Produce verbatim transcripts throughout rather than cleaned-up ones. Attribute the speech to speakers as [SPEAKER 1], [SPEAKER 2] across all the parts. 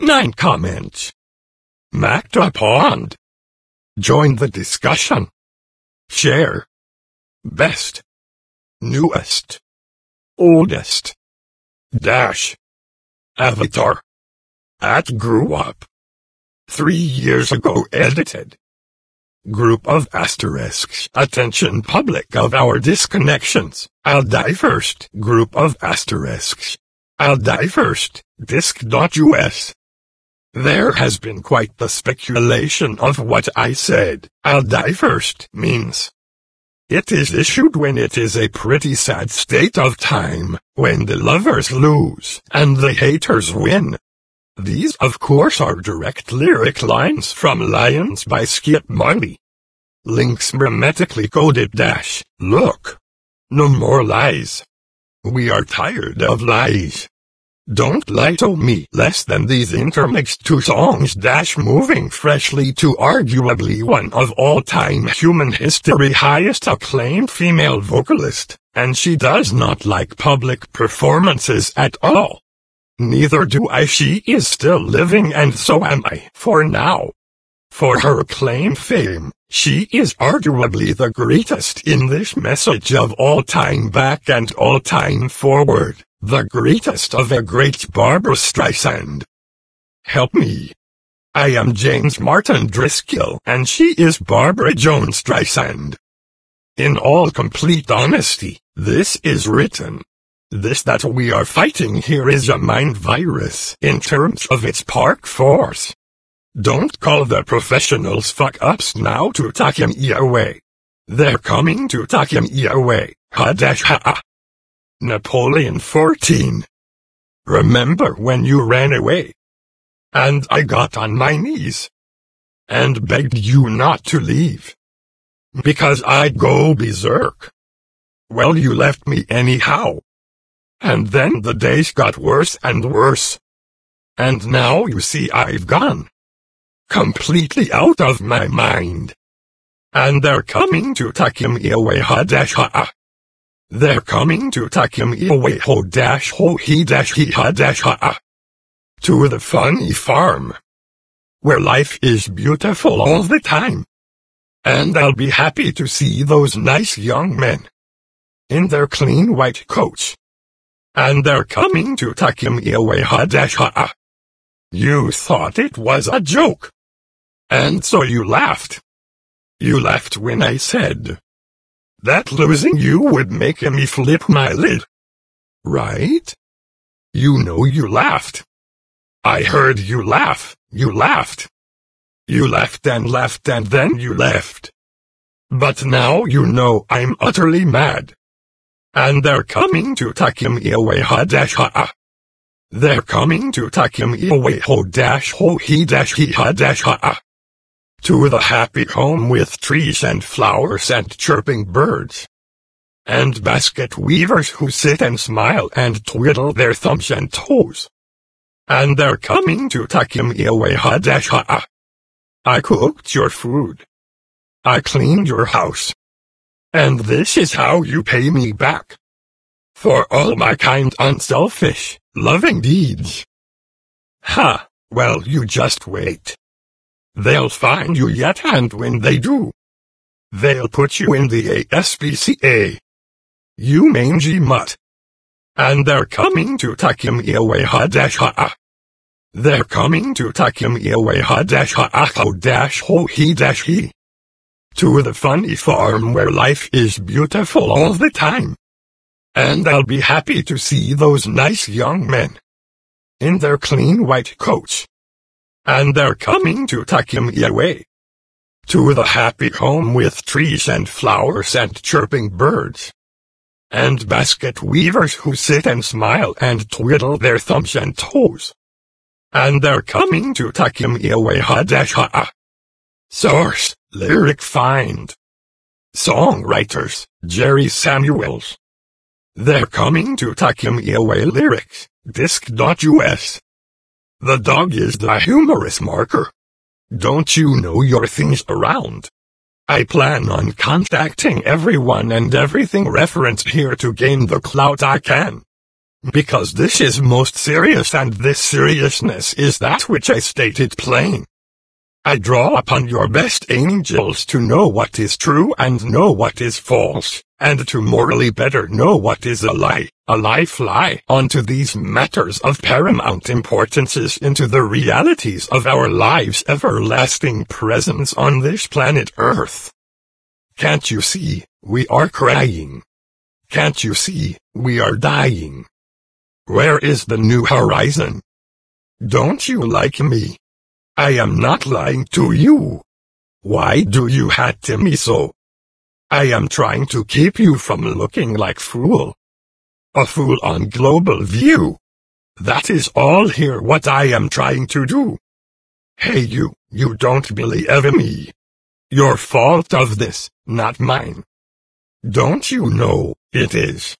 [SPEAKER 1] Nine comments. Macked up on. Join the discussion. Share. Best. Newest. Oldest. Dash. Avatar. At grew up. Three years ago edited. Group of asterisks. Attention public of our disconnections. I'll die first. Group of asterisks. I'll die first. Disc.us. There has been quite the speculation of what I said. I'll die first means. It is issued when it is a pretty sad state of time, when the lovers lose and the haters win. These of course are direct lyric lines from Lions by Skip Money. Links hermetically coded dash, look. No more lies. We are tired of lies. Don't lie to me. Less than these intermixed two songs dash moving freshly to arguably one of all-time human history highest acclaimed female vocalist, and she does not like public performances at all. Neither do I. She is still living and so am I for now. For her acclaimed fame, she is arguably the greatest English message of all time back and all time forward. The greatest of a great Barbra Streisand. Help me. I am James Martin Driscoll and she is Barbara Jones Streisand. In all complete honesty, this is written. This that we are fighting here is a mind virus in terms of its park force. Don't call the professionals fuck-ups now to take me away. They're coming to take me away, ha dash ha. Napoleon fourteen. Remember when you ran away? And I got on my knees. And begged you not to leave. Because I'd go berserk. Well, you left me anyhow. And then the days got worse and worse. And now you see I've gone. Completely out of my mind. And they're coming to take me away, ha dash ha. They're coming to take me away, ho dash ho he dash he ha dash ha. To the funny farm. Where life is beautiful all the time. And I'll be happy to see those nice young men. In their clean white coats. And they're coming to take me away, ha dash ha. You thought it was a joke. And so you laughed. You laughed when I said that losing you would make me flip my lid. Right? You know you laughed. I heard you laugh, you laughed. You laughed and laughed and then you left. But now you know I'm utterly mad. And they're coming to take me away, ha dash ha. They're coming to take me away, ho dash ho he dash he ha dash ha. To the happy home with trees and flowers and chirping birds. And basket weavers who sit and smile and twiddle their thumbs and toes. And they're coming to take me away, ha dash ha. I cooked your food. I cleaned your house. And this is how you pay me back. For all my kind, unselfish, loving deeds. Ha, well you just wait. They'll find you yet, and when they do, they'll put you in the A S P C A. You mangy mutt. And they're coming to take me away, ha dash ha. They're coming to take me away, ha dash ha ho dash ho he dash he. To the funny farm where life is beautiful all the time. And I'll be happy to see those nice young men. In their clean white coats. And they're coming to take me away. To the happy home with trees and flowers and chirping birds. And basket weavers who sit and smile and twiddle their thumbs and toes. And they're coming to take me away, ha dash ha. Source, lyric find. Songwriters, Jerry Samuels. They're coming to take me away, lyrics, disc.us. The dog is the humorous marker. Don't you know your things around? I plan on contacting everyone and everything referenced here to gain the clout I can. because this is most serious, and this seriousness is that which I stated plain. I draw upon your best angels to know what is true and know what is false, and to morally better know what is a lie, a lie fly onto these matters of paramount importances into the realities of our lives' everlasting presence on this planet Earth. Can't you see, we are crying? Can't you see, we are dying? Where is the new horizon? Don't you like me? I am not lying to you. Why do you hate me so? I am trying to keep you from looking like fool. A fool on global view. That is all here what I am trying to do. Hey you, you don't believe me. Your fault of this, not mine. Don't you know, it is.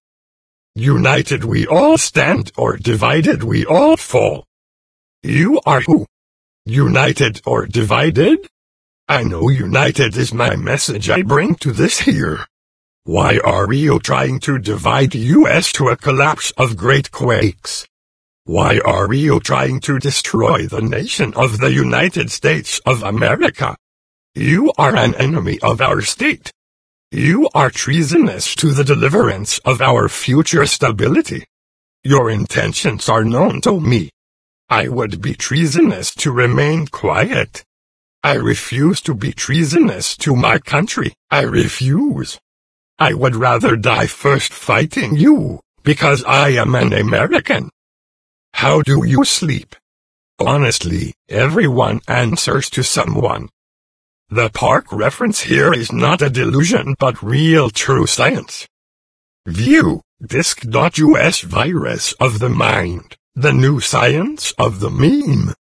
[SPEAKER 1] United we all stand, or divided we all fall. You are who? United or divided? I know united is my message I bring to this here. Why are you trying to divide U S to a collapse of great quakes? Why are you trying to destroy the nation of the United States of America? You are an enemy of our state. You are treasonous to the deliverance of our future stability. Your intentions are known to me. I would be treasonous to remain quiet. I refuse to be treasonous to my country. I refuse. I would rather die first fighting you, because I am an American. How do you sleep? Honestly, everyone answers to someone. The park reference here is not a delusion but real true science. View, disc.us virus of the mind. The new science of the meme.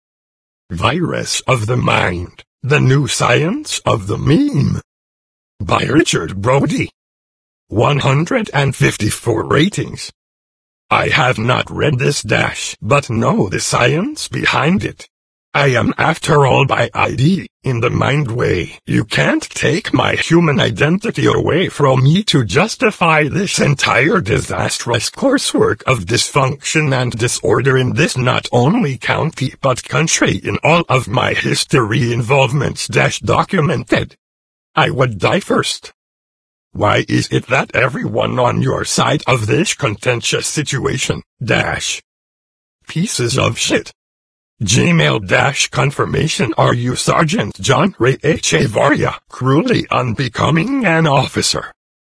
[SPEAKER 1] Virus of the mind, the new science of the meme. By Richard Brody. one hundred fifty-four ratings. I have not read this dash, but know the science behind it. I am after all by I D, in the mind way. You can't take my human identity away from me to justify this entire disastrous coursework of dysfunction and disorder in this not only county but country in all of my history involvements dash documented. I would die first. Why is it that everyone on your side of this contentious situation, dash? Pieces of shit. Gmail dash confirmation. Are you Sergeant John Ray H. Avaria, cruelly unbecoming an officer?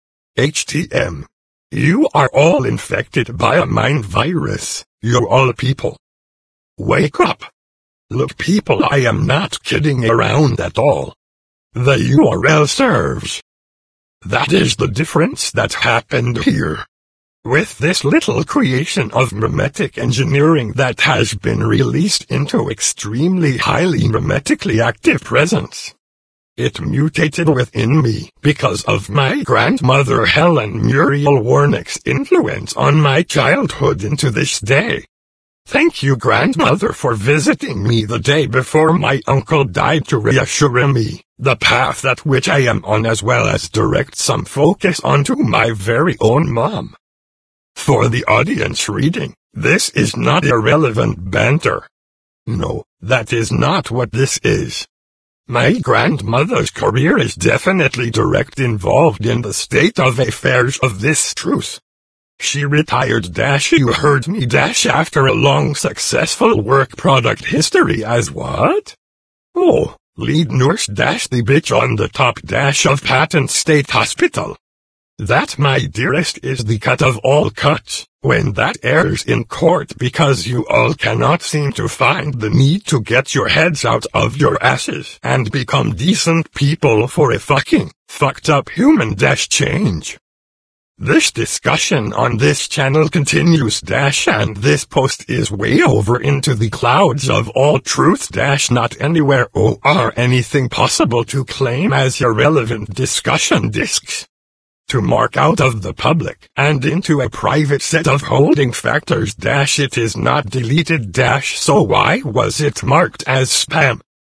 [SPEAKER 1] H T M. You are all infected by a mind virus, you all people. Wake up. Look people, I am not kidding around at all. The U R L serves. That is the difference that happened here. With this little creation of memetic engineering that has been released into extremely highly memetically active presence. It mutated within me because of my grandmother Helen Muriel Warnick's influence on my childhood into this day. Thank you, grandmother, for visiting me the day before my uncle died to reassure me the path that which I am on, as well as direct some focus onto my very own mom. For the audience reading, this is not irrelevant banter. No, that is not what this is. My grandmother's career is definitely direct involved in the state of affairs of this truth. She retired dash you heard me dash after a long successful work product history as what? Oh, lead nurse dash the bitch on the top dash of Patent State Hospital. That, my dearest, is the cut of all cuts, when that airs in court, because you all cannot seem to find the need to get your heads out of your asses and become decent people for a fucking, fucked up human dash change. This discussion on this channel continues dash and this post is way over into the clouds of all truth dash not anywhere or anything possible to claim as irrelevant discussion discs. To mark out of the public and into a private set of holding factors dash it is not deleted dash so why was it marked as spam?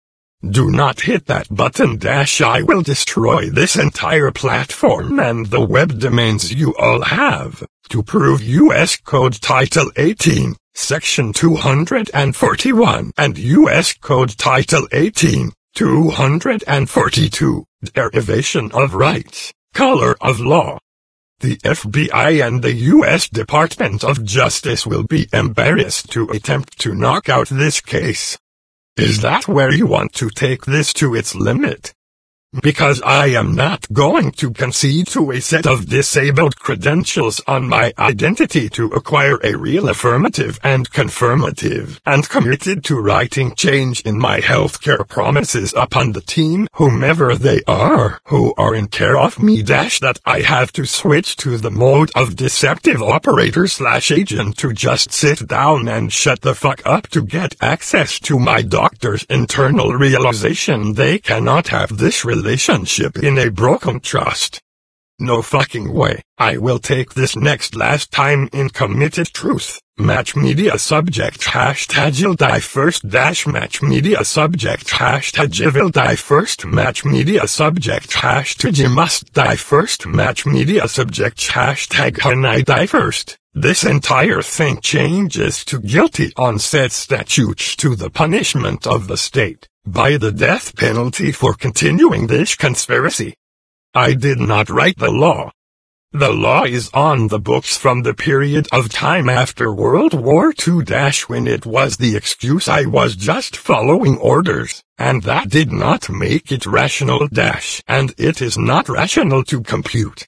[SPEAKER 1] Do not hit that button dash I will destroy this entire platform and the web domains you all have, to prove U S Code Title eighteen, Section two hundred forty-one and U S Code Title eighteen, two hundred forty-two, Derivation of Rights, Color of Law. The F B I and the U S Department of Justice will be embarrassed to attempt to knock out this case. Is that where you want to take this to its limit? Because I am not going to concede to a set of disabled credentials on my identity to acquire a real affirmative and confirmative, and committed to writing change in my healthcare promises upon the team, whomever they are, who are in care of me dash that I have to switch to the mode of deceptive operator slash agent to just sit down and shut the fuck up to get access to my doctor's internal realization they cannot have this relationship. Relationship in a broken trust. No fucking way. I will take this next last time in committed truth. Match media subject hashtag you'll die first dash match media subject hashtag you will die first match media subject hashtag you must die first match media subject hashtag can I die first. This entire thing changes to guilty on said statutes to the punishment of the state by the death penalty for continuing this conspiracy. I did not write the law. The law is on the books from the period of time after World War Two dash when it was the excuse I was just following orders, and that did not make it rational dash and it is not rational to compute.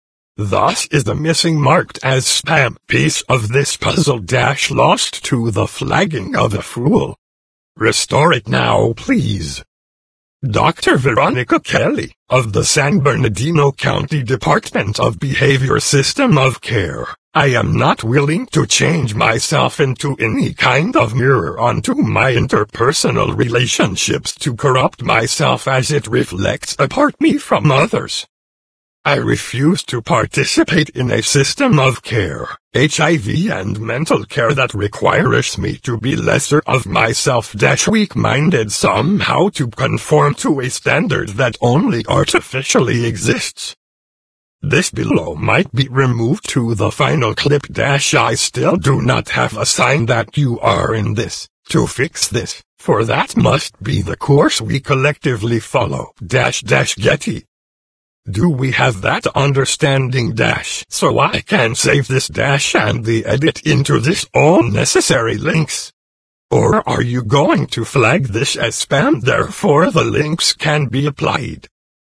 [SPEAKER 1] Thus is the missing marked as spam piece of this puzzle dash lost to the flagging of a fool. Restore it now, please. Doctor Veronica Kelly, of the San Bernardino County Department of Behavior System of Care. I am not willing to change myself into any kind of mirror onto my interpersonal relationships to corrupt myself as it reflects apart me from others. I refuse to participate in a system of care, H I V and mental care that requires me to be lesser of myself-weak-minded somehow to conform to a standard that only artificially exists. This below might be removed to the final clip dash I still do not have a sign that you are in this, to fix this, for that must be the course we collectively follow dash dash Getty. Do we have that understanding dash so I can save this dash and the edit into this all necessary links? Or are you going to flag this as spam therefore the links can be applied?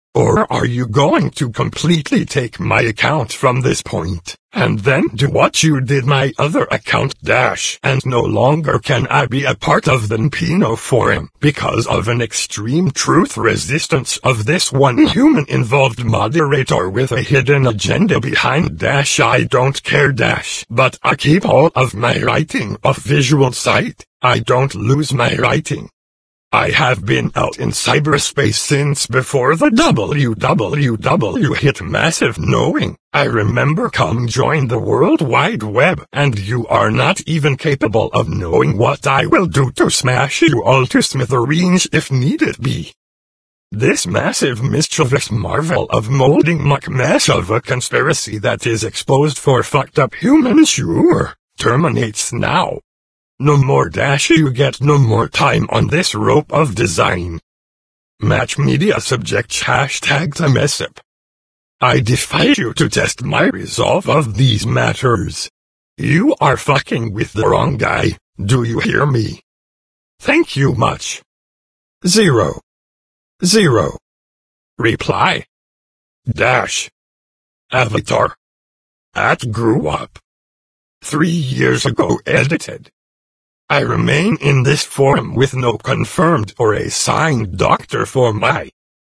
[SPEAKER 1] Or are you going to completely take my account from this point, and then do what you did my other account dash and no longer can I be a part of the N P N O forum because of an extreme truth resistance of this one human involved moderator with a hidden agenda behind dash I don't care dash but I keep all of my writing off visual sight. I don't lose my writing. I have been out in cyberspace since before the W W W hit massive knowing. I remember come join the World Wide Web and you are not even capable of knowing what I will do to smash you all to smithereens if needed be. This massive mischievous marvel of molding muck mess of a conspiracy that is exposed for fucked up humans sure terminates now. No more dash you get no more time on this rope of design. Match media subject hashtag to mess up. I defy you to test my resolve of these matters. You are fucking with the wrong guy, do you hear me? Thank you much. Zero. Zero. Reply. Dash. Avatar. At grew up. Three years ago edited. I remain in this forum with no confirmed or assigned doctor for my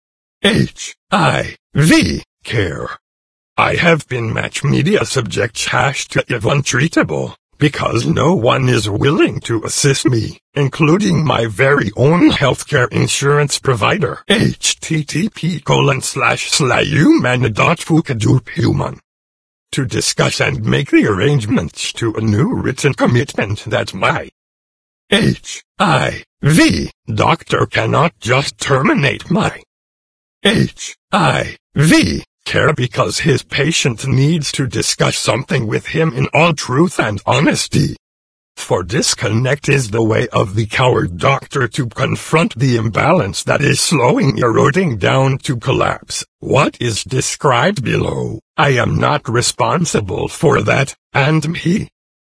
[SPEAKER 1] H I V care. I have been match media subject hashtag untreatable because no one is willing to assist me, including my very own healthcare insurance provider. http colon slash slash human dot fukadoop human. To discuss and make the arrangements to a new written commitment that my H I V. Doctor cannot just terminate my H I V care because his patient needs to discuss something with him in all truth and honesty. For disconnect is the way of the coward doctor to confront the imbalance that is slowing eroding down to collapse. What is described below, I am not responsible for that, and me.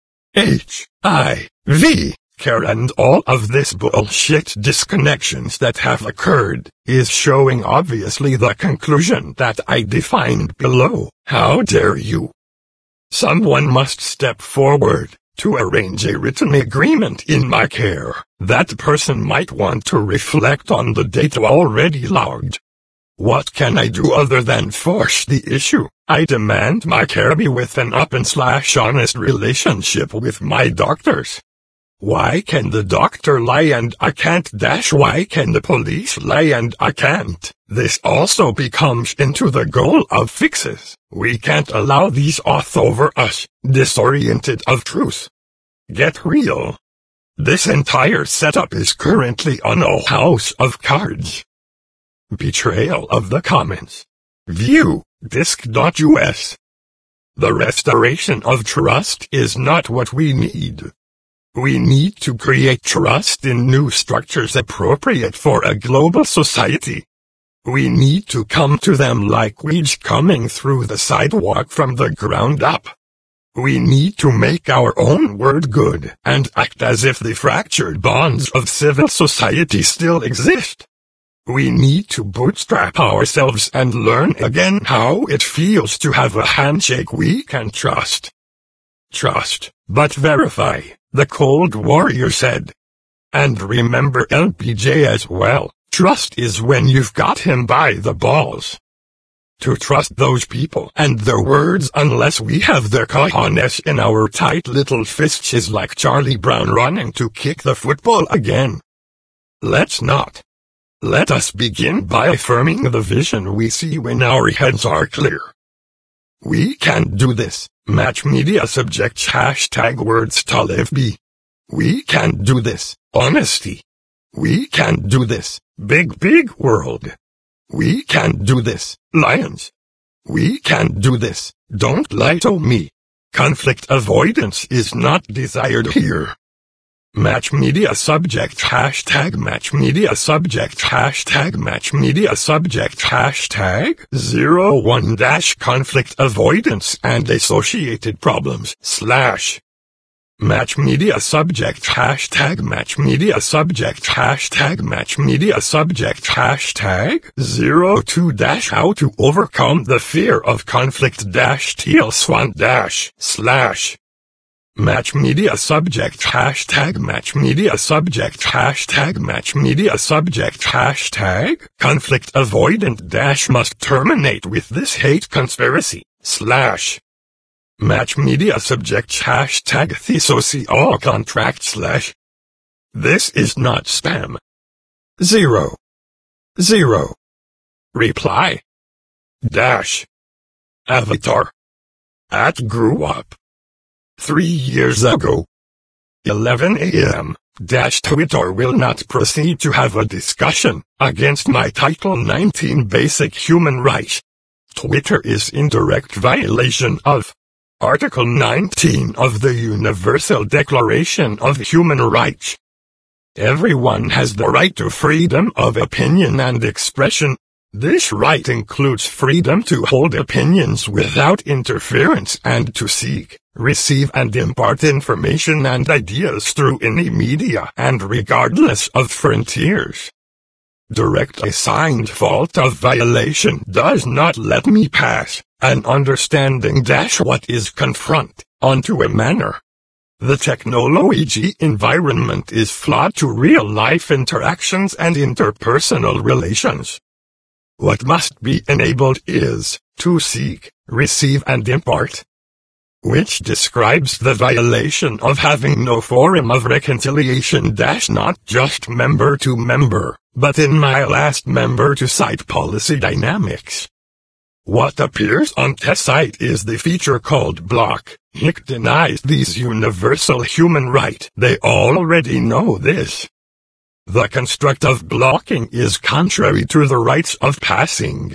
[SPEAKER 1] H I V care and all of this bullshit disconnections that have occurred is showing obviously the conclusion that I defined below. How dare you? Someone must step forward to arrange a written agreement in my care. That person might want to reflect on the data already logged. What can I do other than force the issue? I demand my care be with an open slash honest relationship with my doctors. Why can the doctor lie and I can't dash why can the police lie and I can't? This also becomes into the goal of fixes. We can't allow these off over us, disoriented of truth. Get real. This entire setup is currently on a house of cards. Betrayal of the Commons. View, disc.us. The restoration of trust is not what we need. We need to create trust in new structures appropriate for a global society. We need to come to them like weeds coming through the sidewalk from the ground up. We need to make our own word good and act as if the fractured bonds of civil society still exist. We need to bootstrap ourselves and learn again how it feels to have a handshake we can trust. Trust, but verify, the Cold Warrior said. And remember L B J as well. Trust is when you've got him by the balls. To trust those people and their words unless we have their cojones in our tight little fists is like Charlie Brown running to kick the football again. Let's not. Let us begin by affirming the vision we see when our heads are clear. We can do this. Match media subjects hashtag words to live be. We can do this. Honesty. We can do this. Big, big world. We can do this. Lions. We can do this. Don't lie to me. Conflict avoidance is not desired here. Match media subject hashtag match media subject hashtag match media subject hashtag zero one dash conflict avoidance and associated problems slash match media subject hashtag match media subject hashtag match media subject hashtag zero two dash how to overcome the fear of conflict dash teal swan dash slash match media subject hashtag match media subject hashtag match media subject hashtag conflict avoidant dash must terminate with this hate conspiracy slash match media subject hashtag thesocio contract slash this is not spam. Zero. Zero. Reply. Dash. Avatar. At grew up. Three years ago. eleven a m Dash Twitter will not proceed to have a discussion against my Title nineteen basic human rights. Twitter is in direct violation of Article nineteen of the Universal Declaration of Human Rights. Everyone has the right to freedom of opinion and expression. This right includes freedom to hold opinions without interference and to seek, receive and impart information and ideas through any media and regardless of frontiers. Direct assigned fault of violation does not let me pass an understanding dash what is confront onto a manner. The technology environment is flawed to real-life interactions and interpersonal relations. What must be enabled is to seek, receive and impart, which describes the violation of having no forum of reconciliation dash not just member to member, but in my last member to site policy dynamics. What appears on the site is the feature called block. H I C denies these universal human right. They already know this. The construct of blocking is contrary to the rights of passing.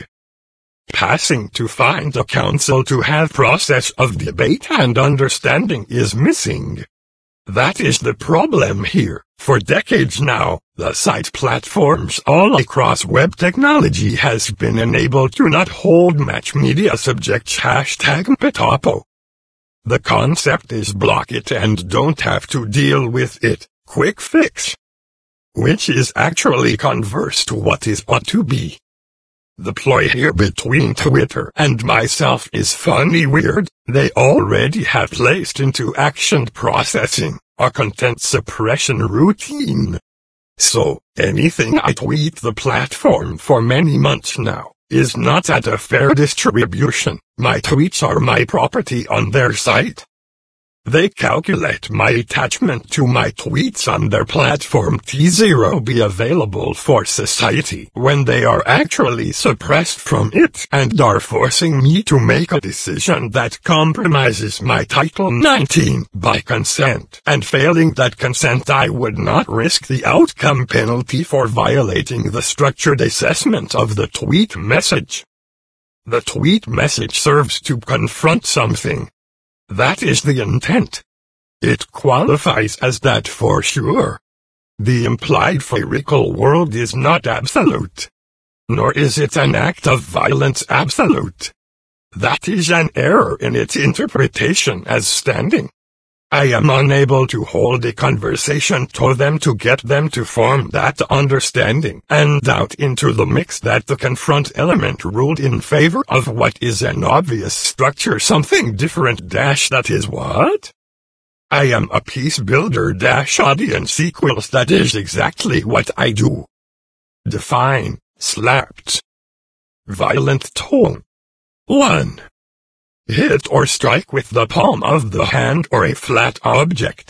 [SPEAKER 1] Passing to find a counsel to have process of debate and understanding is missing. That is the problem here. For decades now, the site platforms all across web technology has been enabled to not hold match media subjects hashtag Pitopo. The concept is block it and don't have to deal with it, quick fix. Which is actually converse to what is ought to be. The ploy here between Twitter and myself is funny weird. They already have placed into action processing, a content suppression routine. So, anything I tweet the platform for many months now is not at a fair distribution. My tweets are my property on their site. They calculate my attachment to my tweets on their platform T zero be available for society when they are actually suppressed from it and are forcing me to make a decision that compromises my Title nineteen by consent, and failing that consent I would not risk the outcome penalty for violating the structured assessment of the tweet message. The tweet message serves to confront something. That is the intent. It qualifies as that for sure. The implied physical world is not absolute. Nor is it an act of violence absolute. That is an error in its interpretation as standing. I am unable to hold a conversation to them to get them to form that understanding and doubt into the mix that the confront element ruled in favor of what is an obvious structure something different dash that is what? I am a peace builder dash audience equals that is exactly what I do. Define, slapped. Violent tone. one. Hit or strike with the palm of the hand or a flat object.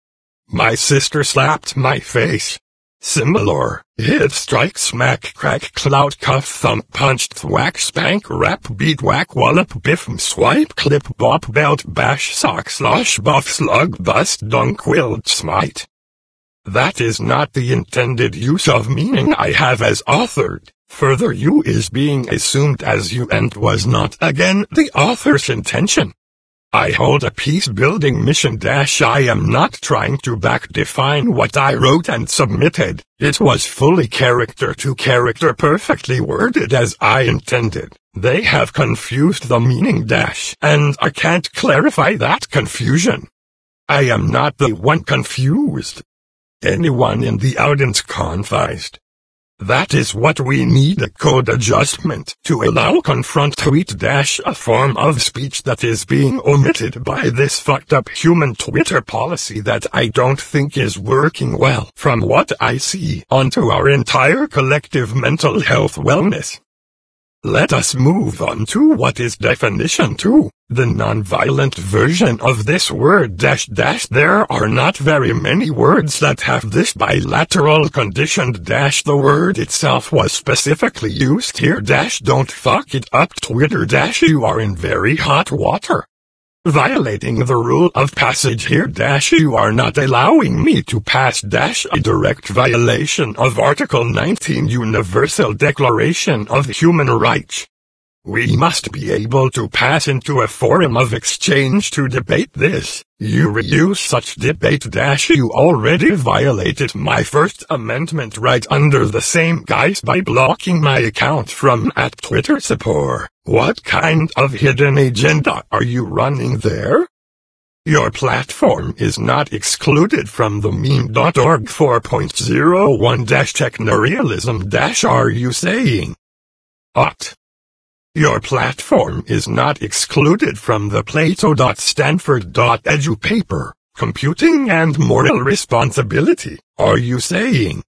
[SPEAKER 1] My sister slapped my face. Similar, hit strike smack crack clout cuff thump punch thwack spank rap beat whack wallop biff swipe clip bop belt bash sock slosh buff slug bust dunk wild smite. That is not the intended use of meaning I have as authored. Further, you is being assumed as you and was not again the author's intention. I hold a peace-building mission dash I am not trying to back-define what I wrote and submitted. It was fully character-to-character perfectly worded as I intended. They have confused the meaning dash, and I can't clarify that confusion. I am not the one confused. Anyone in the audience confused. That is what we need, a code adjustment to allow confront tweet dash a form of speech that is being omitted by this fucked up human Twitter policy that I don't think is working well from what I see onto our entire collective mental health wellness. Let us move on to what is definition two, the non-violent version of this word dash dash. There are not very many words that have this bilateral conditioned dash. The word itself was specifically used here dash. Don't fuck it up Twitter dash. You are in very hot water. Violating the rule of passage here dash. You are not allowing me to pass dash a direct violation of Article nineteen Universal Declaration of Human Rights. We must be able to pass into a forum of exchange to debate this. You reuse such debate dash. You already violated my First Amendment right under the same guise by blocking my account from at Twitter support. What kind of hidden agenda are you running there? Your platform is not excluded from the meme dot org four point oh one dash technorealism dash. Are you saying? Ought. Your platform is not excluded from the Plato dot stanford dot edu paper, Computing and Moral Responsibility. Are you saying?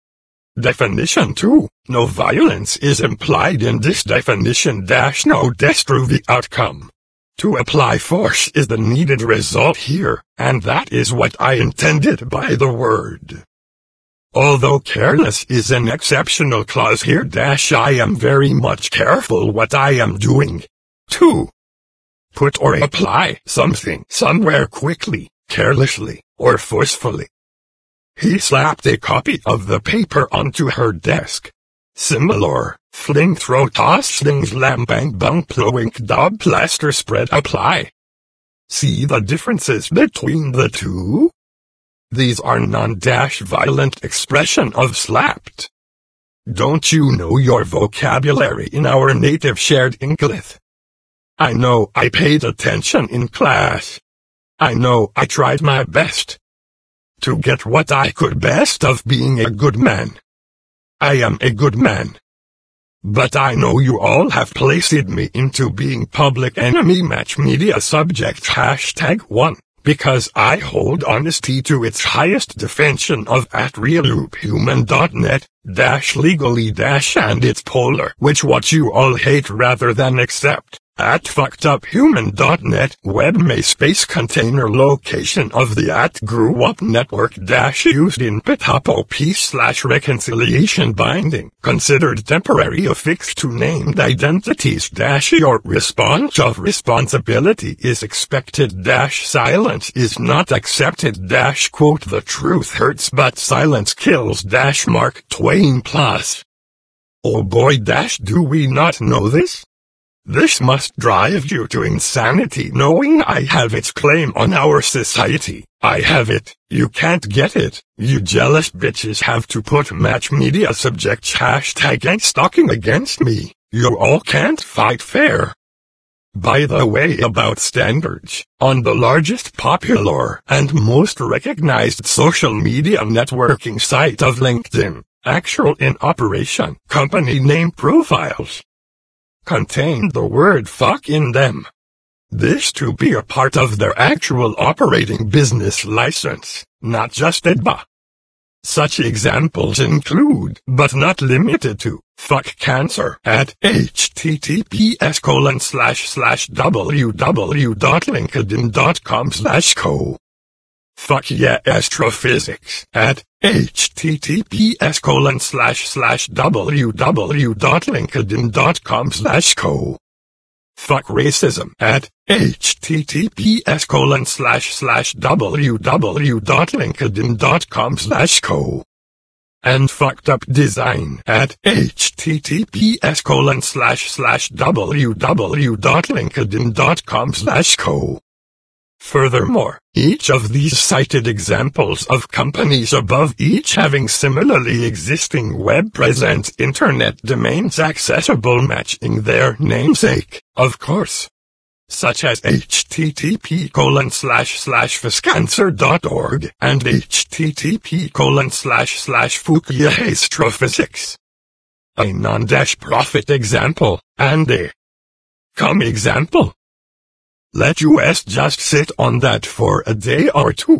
[SPEAKER 1] Definition two. No violence is implied in this definition dash. No destru the outcome. To apply force is the needed result here, and that is what I intended by the word. Although careless is an exceptional clause here dash, I am very much careful what I am doing. two. Put or apply something somewhere quickly, carelessly, or forcefully. He slapped a copy of the paper onto her desk. Similar, fling throw toss sling slam bang bung plowink dob plaster spread apply. See the differences between the two? These are non-violent expression of slapped. Don't you know your vocabulary in our native shared English? I know I paid attention in class. I know I tried my best to get what I could best of being a good man. I am a good man. But I know you all have placed me into being public enemy match media subject hashtag one, because I hold honesty to its highest definition of at realloophuman.net, dash legally dash and its polar, which what you all hate rather than accept. At fuckeduphuman.net web space container location of the at grew up network dash used in pitapo peace slash reconciliation binding considered temporary affixed to named identities dash your response of responsibility is expected dash silence is not accepted dash quote the truth hurts but silence kills dash Mark Twain plus. Oh boy dash do we not know this? This must drive you to insanity knowing I have its claim on our society. I have it, you can't get it, you jealous bitches have to put match media subjects hashtag ain't stalking against me, you all can't fight fair. By the way about standards, on the largest popular and most recognized social media networking site of LinkedIn, actual in operation company name profiles contain the word fuck in them. This to be a part of their actual operating business license, not just E D B A. Such examples include, but not limited to, fuck cancer at https colon slash slash www.linkedin.com slash co. Fuck yeah astrophysics at https colon slash slash www.linkedin.com slash co. Fuck racism at https colon slash slash www.linkedin.com slash co. And fucked up design at https colon slash slash www.linkedin.com slash co. Furthermore, each of these cited examples of companies above each having similarly existing web presence internet domains accessible matching their namesake, of course, such as http colon slash slash fuscancer.org and http colon slash slash Fukuya astrophysics. A non-profit example, and a come example. Let us just sit on that for a day or two.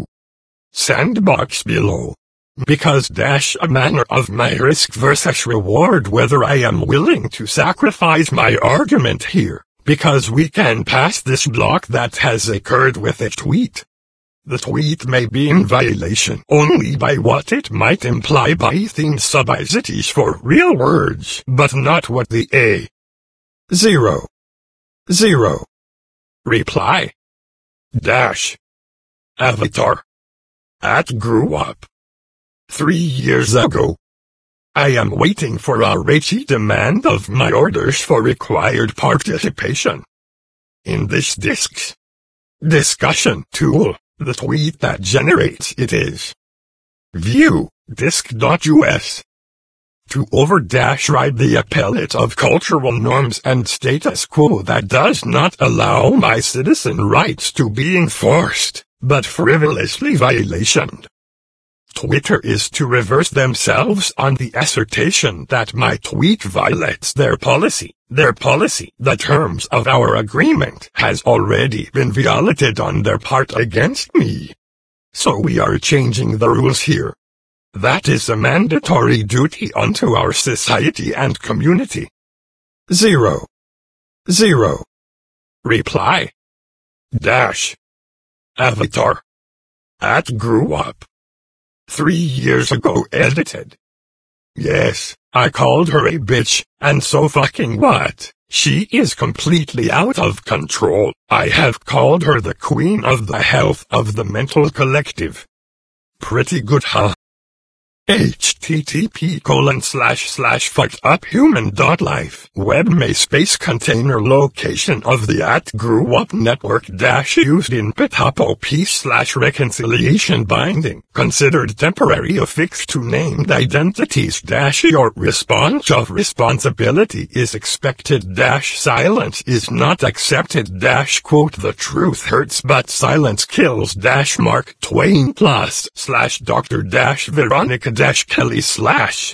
[SPEAKER 1] Sandbox below. Because dash a manner of my risk versus reward whether I am willing to sacrifice my argument here, because we can pass this block that has occurred with a tweet. The tweet may be in violation only by what it might imply by theme subisities for real words, but not what the A. Zero. Zero. Reply. Dash. Avatar. At grew up. Three years ago. I am waiting for a racy demand of my orders for required participation. In this discs. Discussion tool, the tweet that generates it is. View, disc.us. To over-ride the appellate of cultural norms and status quo that does not allow my citizen rights to be enforced, but frivolously violated. Twitter is to reverse themselves on the assertion that my tweet violates their policy. Their policy, the terms of our agreement, has already been violated on their part against me. So we are changing the rules here. That is a mandatory duty unto our society and community. Zero. Zero. Reply. Dash. Avatar. At grew up. Three years ago edited. Yes, I called her a bitch, and so fucking what? She is completely out of control. I have called her the queen of the health of the mental collective. Pretty good, huh? http colon slash slash fucked up human dot life web may space container location of the at grew up network dash used in pitapo p slash reconciliation binding considered temporary affixed to named identities dash your response of responsibility is expected dash silence is not accepted dash quote the truth hurts but silence kills dash Mark Twain plus slash Doctor dash Veronica dash Kelly slash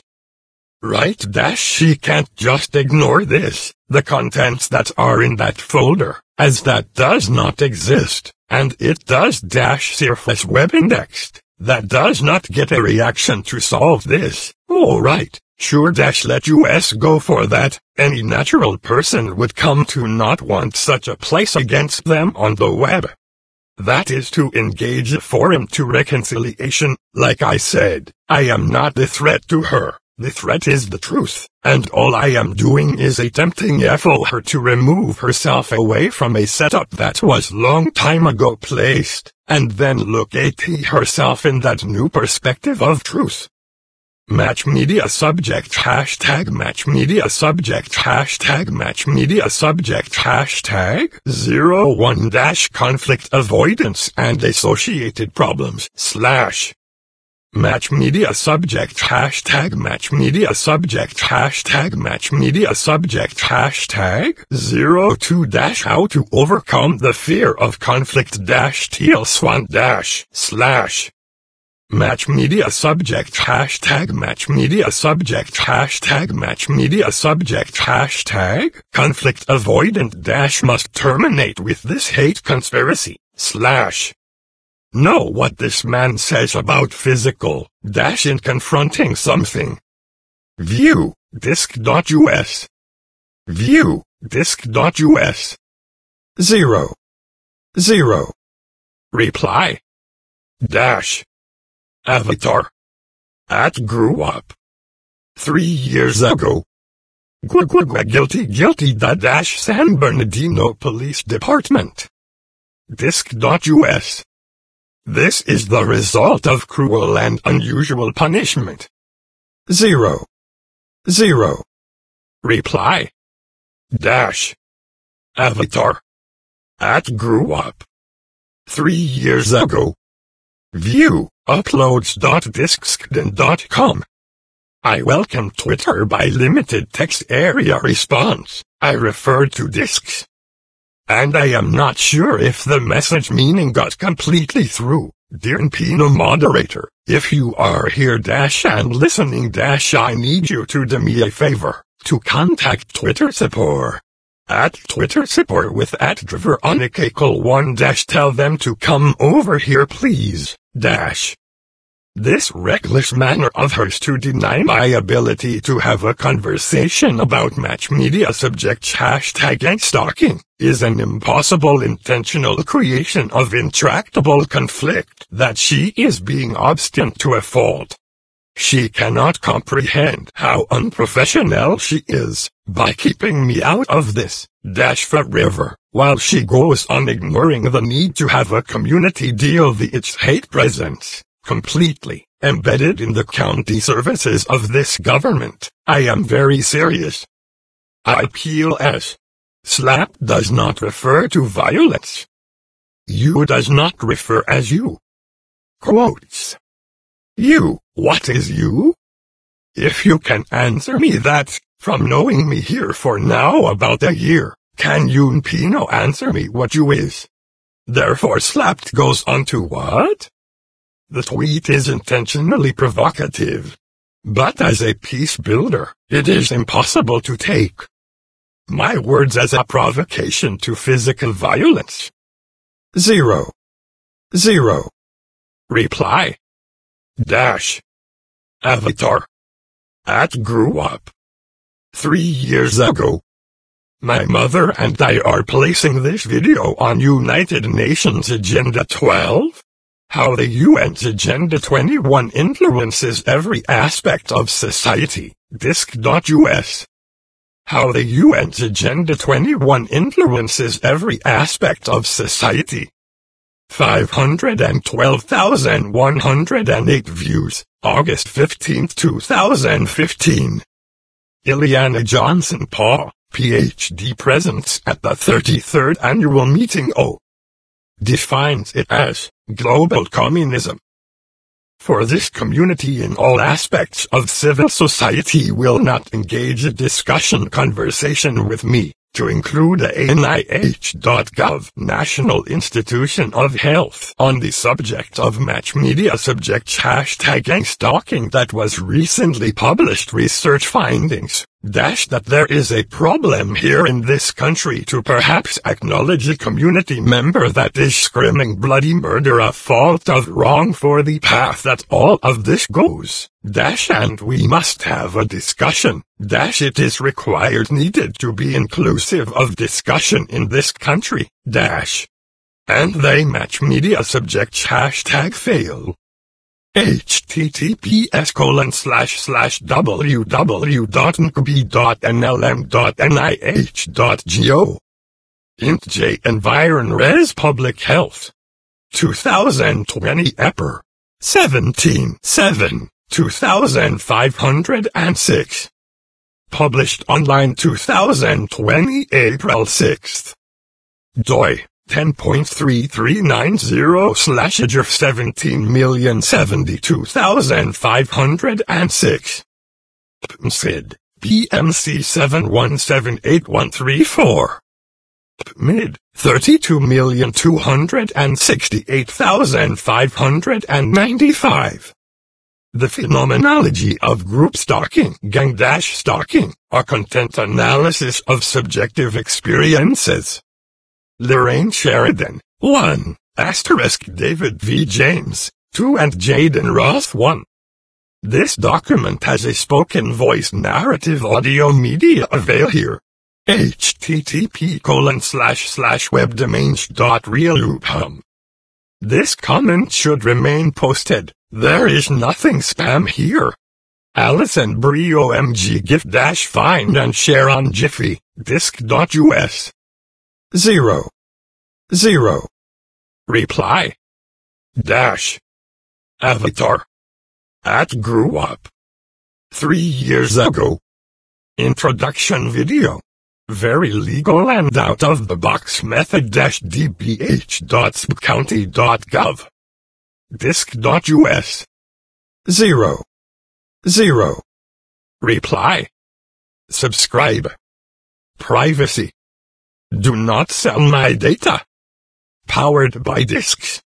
[SPEAKER 1] right dash she can't just ignore this, the contents that are in that folder, as that does not exist, and it does dash surface web indexed, that does not get a reaction to solve this, alright, sure dash let us go for that, any natural person would come to not want such a place against them on the web. That is to engage a forum to reconciliation, like I said, I am not the threat to her, the threat is the truth, and all I am doing is attempting for her to remove herself away from a setup that was long time ago placed, and then look at herself in that new perspective of truth. Match media subject hashtag match media subject hashtag match media subject hashtag zero one dash conflict avoidance and associated problems slash match media subject hashtag match media subject hashtag match media subject hashtag zero two dash how to overcome the fear of conflict dash teal swan dash slash match media subject hashtag match media subject hashtag match media subject hashtag conflict avoidant dash must terminate with this hate conspiracy slash know what this man says about physical dash in confronting something. View disc.us view disc.us zero zero reply dash avatar at grew up three years ago guilty guilty da dash San Bernardino Police Department disc.us this is the result of cruel and unusual punishment. Zero zero reply dash avatar at grew up three years ago view uploads dot discsden dot com. I welcome Twitter by limited text area response. I refer to discs. And I am not sure if the message meaning got completely through. Dear Pino moderator, if you are here dash and listening dash I need you to do me a favor, to contact Twitter support. At Twitter support with at Veronica one dash tell them to come over here please, dash. This reckless manner of hers to deny my ability to have a conversation about match media subjects hashtag and stalking is an impossible intentional creation of intractable conflict that she is being obstinate to a fault. She cannot comprehend how unprofessional she is by keeping me out of this dash forever, while she goes on ignoring the need to have a community deal with its hate presence. Completely embedded in the county services of this government. I am very serious. I P L S. Slap does not refer to violence. You does not refer as you. Quotes. You, what is you? If you can answer me that, from knowing me here for now about a year, can you Pino answer me what you is? Therefore slapped goes on to what? The tweet is intentionally provocative. But as a peace builder, it is impossible to take my words as a provocation to physical violence. Zero. Zero. Reply. Dash. Avatar. At grew up. Three years ago. My mother and I are placing this video on United Nations Agenda twelve. How the U N's Agenda twenty-one influences every aspect of society, disc.us. How the U N's Agenda twenty-one influences every aspect of society. five hundred twelve thousand one hundred eight views, August fifteenth two thousand fifteen. Ileana Johnson-Paugh, P H D, presents at the thirty-third Annual Meeting O. Defines it as global communism. For this community in all aspects of civil society will not engage a discussion conversation with me, to include a N I H dot gov National Institution of Health on the subject of match media subjects hashtagging stalking that was recently published research findings, dash that there is a problem here in this country to perhaps acknowledge a community member that is screaming bloody murder a fault of wrong for the path that all of this goes, dash and we must have a discussion, dash it is required needed to be inclusive of discussion in this country, dash. And they match media subjects hashtag fail. https colon slash slash www dot n c b dot n l m dot n i h dot go. int j EnvironRes Public Health. twenty twenty E P R. seventeen seven two thousand five hundred six. Published online twenty twenty April sixth. doi ten point three three nine zero slash A J R seventeen million seventy-two thousand five hundred six. P M C I D, P M C seven one seven eight one three four. P M I D, thirty-two million two hundred sixty-eight thousand five hundred ninety-five. The phenomenology of group stalking, gang dash stalking, or content analysis of subjective experiences. Lorraine Sheridan, one, asterisk David V. James, two and Jaden Ross, one. This document has a spoken voice narrative audio media avail here. http colon slash slash webdomains dot realupum. This comment should remain posted. There is nothing spam here. Alison Brie O M G GIF dash find and share on Jiffy, disc.us. Zero. Zero. Reply. Dash. Avatar. At grew up. Three years ago. Introduction video. Very legal and out of the box method dash dbh dot s p county dot gov. disc.us. Zero. Zero. Reply. Subscribe. Privacy. Do not sell my data. Powered by discs.